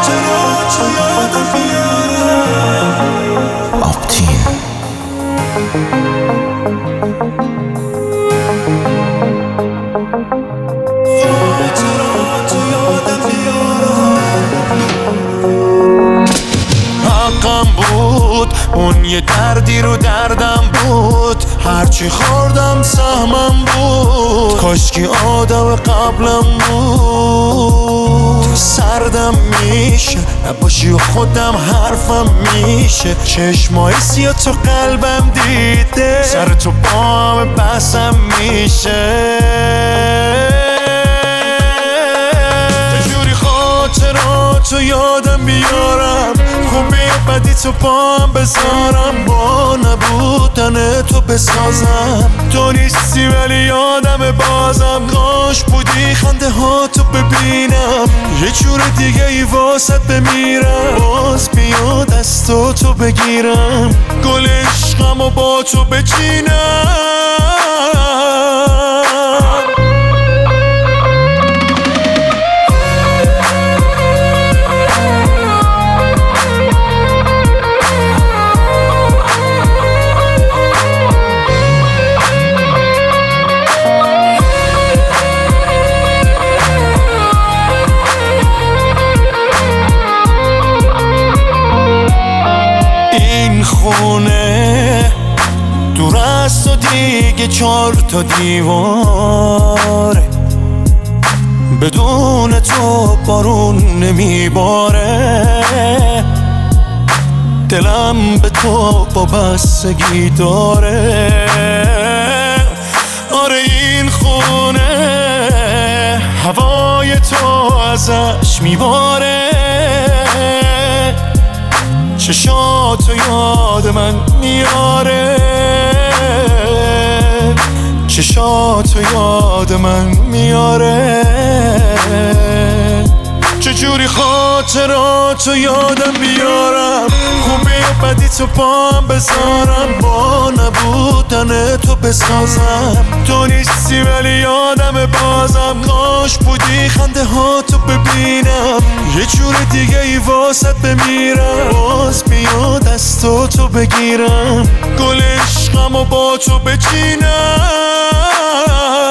خاطراتو یادم بیارم. آپتین خاطراتو یادم بیارم. حقم بود اون یه دردی رو دردم بود، هرچی خوردم سهمم بود، کاشکی آدم قبلم بود. سردم میشه نباشی و خودم حرفم میشه، چشمای سیاه تو قلبم دیده، سر تو با همه بحثم میشه. چجوری خاطراتو یادم بیارم، خوبی بدی تو با هم بذارم، با نبودن تو بسازم. تو نیستی ولی یادم بازم، کاش بودی خنده ها تو ببینم، یه جور دیگه ای واسط بمیرم، باز بیاد از تو بگیرم، گل عشقم و با تو بچینم. خونه دور است و دیگه 4 تا دیواره، بدون تو بارون نمیباره، دلم به تو وابستگی داره. آره این خونه هوای تو ازش میباره، چشاتو یاد من میاره، چشاتو یاد من میاره. چجوری خاطراتو یادم بیارم، خوبی و بدی تو با هم بذارم، با نبودن تو بسازم. تو نیستی ولی یادم بازم، کاش بودی خنده ها تو ببینم، یه جور دیگه ای واسط بمیرم، باز بیاد از تو بگیرم، گل عشقم و با تو بچینم.